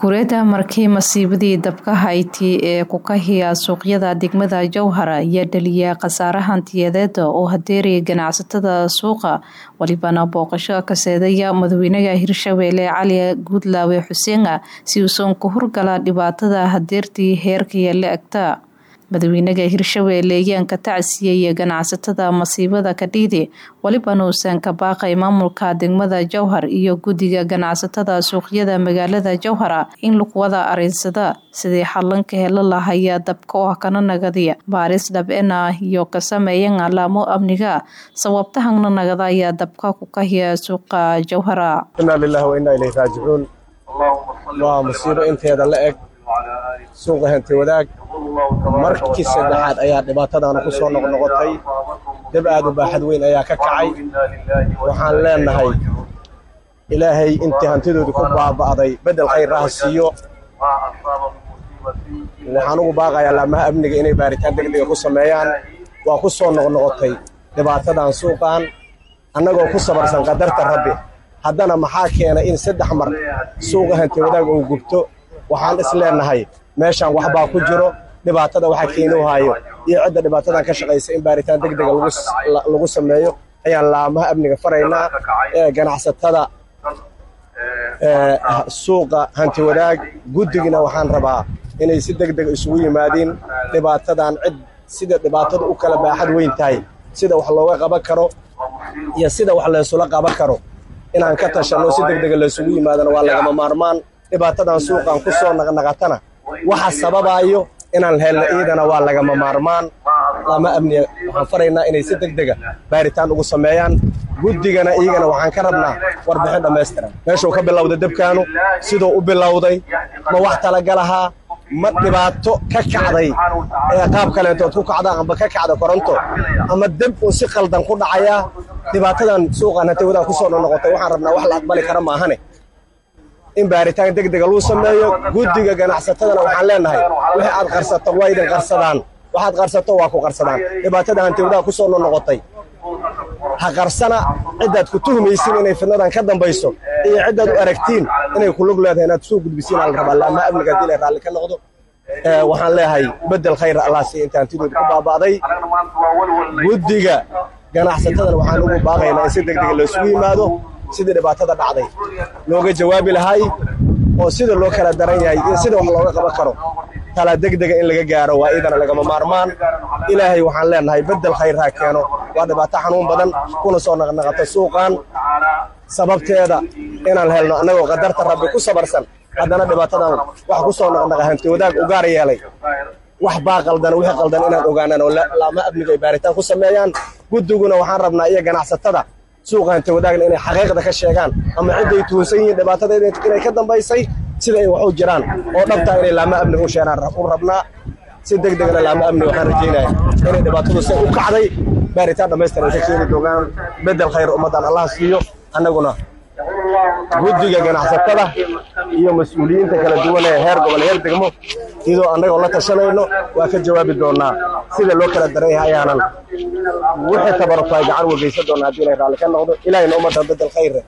Kureda markii masiibadii dabka Hayti ee ku kahiya suuqyada degmada Jowhar ayaa dhaliyay khasaare hantiyadeed oo hadeeriyay ganacsatada suuqa walibana booqasho ka seedaya madaxweynaha Hirshabelle Cali Guudlaawe Xuseen si uu soo ku hurgala dhibaatada hadeertii heerka la agta madaxweynaha Hirshabelle ayaan ka tacsiyay ganacsatada masiibada ka dhigay walibana uusan ka baaqay maamulka degmada Jowhar iyo gudiga ganacsatada suuqyada magaalada Jowhar in lagu wada arinsada sidii xalanka hela lahayd dabka oo kana nagadiya baaris dabena iyo ka sameeyeen alaamo amniga sababtahana nagadaya dabka ku kahiya suuqa Jowhar. inna lillahi wa inna ilayhi raaji'uun waa musiibo inteeda la eg suuqa hanti wadaag markii saddexaad ayaa dhibaatadan ku soo noqnoqotay dab aad u baaxad weyn ayaa ka kacay waxaan leenahay ilaahay intii hantidoodu ku baaba'day bedel khayr ah siiyo waxaan ugu baaqayaa laamaha amniga inay baaritaan degdeg ku sameeyaan waa ku soo noqnoqotay dhibaatadan suuqan annagoo ku sabarsan qadarta rabbi haddana maxaa keenay in saddex mar suuqa hanti wadaag uu gubto waxaan is leenahay meeshan waxbaa ku jiro dhibaatada waxa keenoo hayo iyo cidda dhibaatadan ka shaqeysa in baaritaan degdeg lagu sameeyo ayaan laamaha amniga faraynaa ganacsatada suuqa hanti wadaag gudigina waxaan rabaa inay si degdeg isugu yimaadeen dhibaatadan cid sida dhibaatada u kala baaxad weyn tahay sida wax looga qaban karo iyo sida wax la isula qaban karo inaan ka tashano si degdeg la isugu yimaadana waa laga maarmaan dhibaatadan suuqan ku soo naqnaqatana waxa sababayo inaan helno iyadana waa laga maarmaan lama amni waxaan faraynaa inay si degdeg baaritaan ugu sameeyaan gudigana iyagana waxaan ka rabnaa warbixin dhameystiran meesha uu ka bilowday dabkaanu sidoo u bilowday ma wax tala galaha ma dhibaato ka kacday ee qaab kale inta ku kacda amba ka kacda koronto ama dab uu si qaldan ku dhacaya dhibaatadan suuqan hata wada ku soo noqotay waxaan rabnaa wax la aqbali kara ma ahane in baaritaan degdeg loo sameeyo gudiga ganacsatadana waxaan leenahay wixii aad qarsato waa idin qarsadaan waxaad qarsato waa ku qarsadaan dhibaatada hantida ku soo noqotay ha qarsana cidaad ku tuhmaysin inay fidnadan ka dambayso iyo cidaad u aragtiin inay ku lug leedahay inaad soo gudbisiin al rabaa lama amniga dilay raali ka noqdo waxaan leeyahay bedel khayr Allah si inta hantidooda ku baabaaday gudiga ganacsatadana waxaan ugu baaqaynaa in si degdeg loo isugu yimaado sidii dhibaatada dhacday looga jawaabi lahay oo sida loo kala daran yahay iyo sida wax looga qaban karo tala degdeg in laga gaaro waa idana laga maarmaan ilaahay waxaan leenahay bedel khayr ha keeno waa dhibaato xanuun badan kuna soo naqnaqata suuqan sababteeda inaan helno anagoo qadarta rabbi ku sabarsan haddana dhibaatadan wax ku soo naqnaqa hanti wadaag u gaar yeelay wax baa qaldan wixii qaldan inaan ogaanaan oo laama amniga baaritaan ku sameeyaan gudiguna waxaan rabnaa iyo ganacsatada suuqa hanti wadaagna inay xaqiiqda ka sheegaan ama ciday tuunsan yihiin dhibaatada inay ka dambaysay sida ay wax u jiraan oo dhabta inay laama amniga u sheegaan rabnaa si degdegna laama amniga waxaan rajaynayaa inay dhibaatadu si u kacday baaritaan dhameystiran ka keeni doonaan bedel khayr ummadan Allah siiyo annaguna gudiga ganacsatada iyo mas'uuliyiinta kala duwan ee heer gobol heer degmo iyadoo annagoo la tashanayno waa ka jawaabi doonaa sida loo kala daran yahay ayaanan wixii tabarucay gacan wageysan doonaa haddii ay raali ka noqdo ilaahayna ummadda bedel khayr